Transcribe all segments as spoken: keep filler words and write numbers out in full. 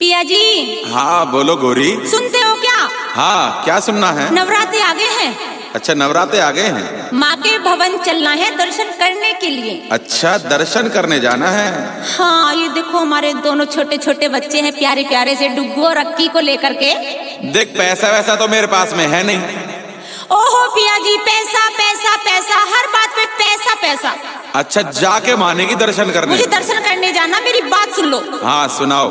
पिया जी। हाँ बोलो गोरी। सुनते हो क्या? हाँ क्या सुनना है? नवरात्रि आ गए हैं। अच्छा नवरात्रे आ गए हैं। माँ के भवन चलना है दर्शन करने के लिए। अच्छा दर्शन करने जाना है। हाँ ये देखो हमारे दोनों छोटे छोटे बच्चे हैं प्यारे प्यारे से डुग्गू और अक्की को लेकर के। देख पैसा वैसा तो मेरे पास में है नहीं। ओहो पिया जी पैसा पैसा पैसा हर बात पे पैसा पैसा। अच्छा जाके माने की दर्शन करने? मुझे दर्शन करने जाना, मेरी बात सुन लो। हाँ सुनाओ।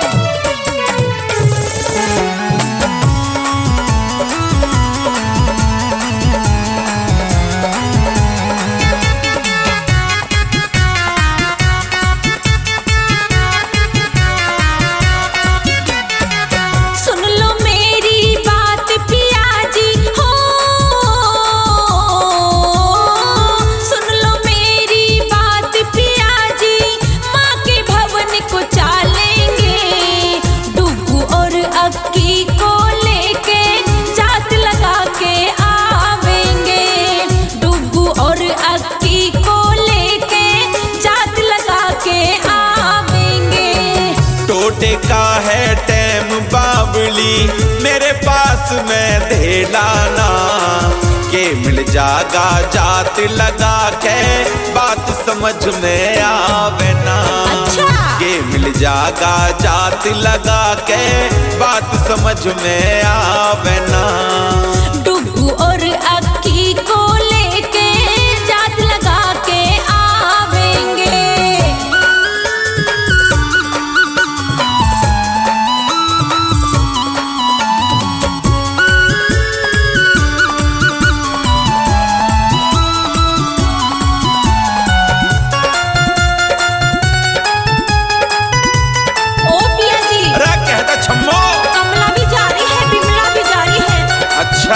का है टैम बावली मेरे पास में दे लाना के मिल जागा जात लगा के बात समझ में आवे ना। अच्छा। के मिल जागा जात लगा के बात समझ में आवे ना। डुग्गू और अक्की को लेके जात लगा के आवेंगे। कमला भी जा रही है, बिमला भी जा रही है। अच्छा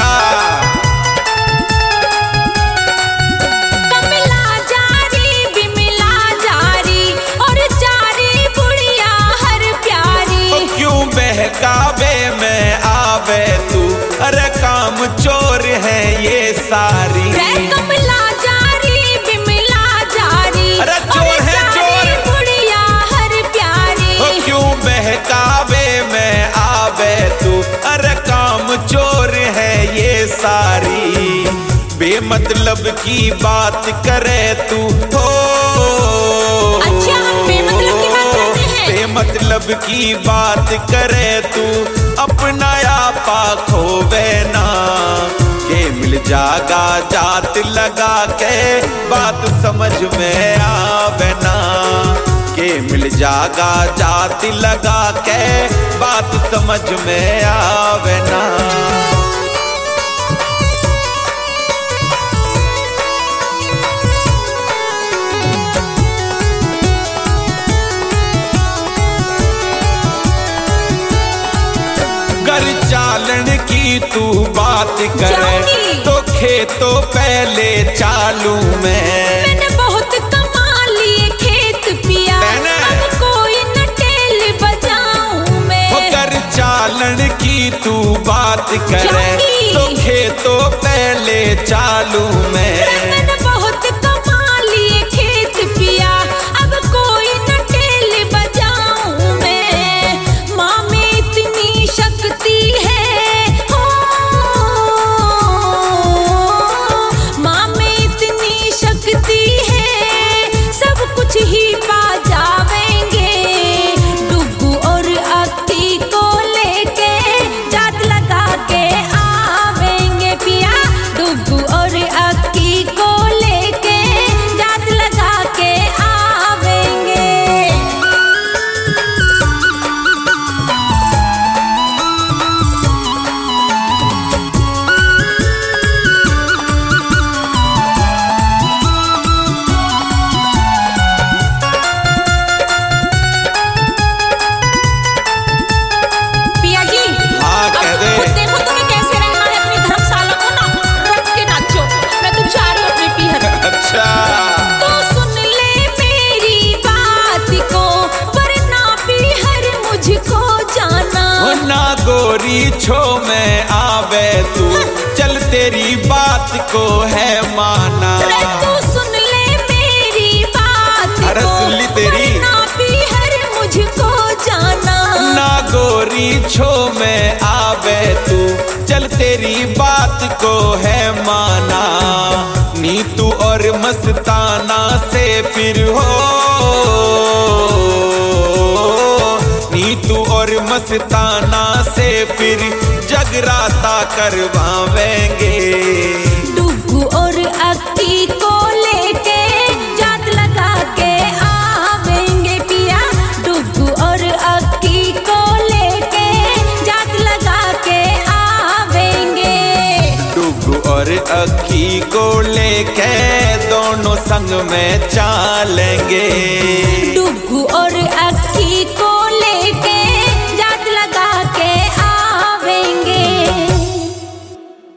कमला जा रही, बिमला जा रही और जारी बुढ़िया हर प्यारी। तो क्यों बहकावे में आवे तू? अरे काम चोर है ये सारी। कमला जा रही, बिमला जा रही, अरे चोर है चोर, बुढ़िया हर प्यारी। तो क्यों बहकावे में आवे तू? अरे काम चोर है ये सारी। बेमतलब की बात करे तू हो। अच्छा हम बेमतलब की बात करते हैं। बेमतलब की बात करे तू अपना आपा खोवे ना। के मिल जागा जात लगा के बात समझ में आवे ना। के मिल जागा जात लगा के बात समझ में आवे ना। घर चालन की तू बात करे तो खेतों पहले चालू में। मैंने बहुत कमा लिए खेत पिया, अब कोई न टेल बजाऊं मैं। घर चालन की तू बात करे तो खेतों पहले चालू में। मैंने बहुत कमा लिए खेत पिया, अब कोई न टेल बजाऊं मैं। माँ में इतनी शक्ति है हो, माँ में इतनी शक्ति है सब कुछ ही पा जावेंगे। डुग्गू और अक्की को लेके जात लगा के आवेंगे पिया। डुग्गू और अक्की को लेके जात लगा के आवेंगे। पिया जी हाँ कह दे। खुद देखो तुम्हें कैसे रहना है, अपनी धर्मशाला को ना रख के नाचो। मैं तो जा रही हूँ अपने पीहर। अच्छा तो सुन ले मेरी बात को वरना पीहर मुझको जाना। ना गोरी छो में आवे तू चल तेरी बात को है माना। तू सुन ले मेरी बात अरे को सुन ली तेरी। वरना पीहर मुझको जाना। ना को है माना, नीतू और मस्ताना से फिर हो, नीतू और मस्ताना से फिर जगराता करवावेंगे। डुगू और अक्की को लेके जात लगा के आवेंगे पिया, डुगू और अक्की को लेके जात लगा के आवेंगे। डुगू और अक्की को लेके दोनों संग में चालेंगे, डुगू और अक्की को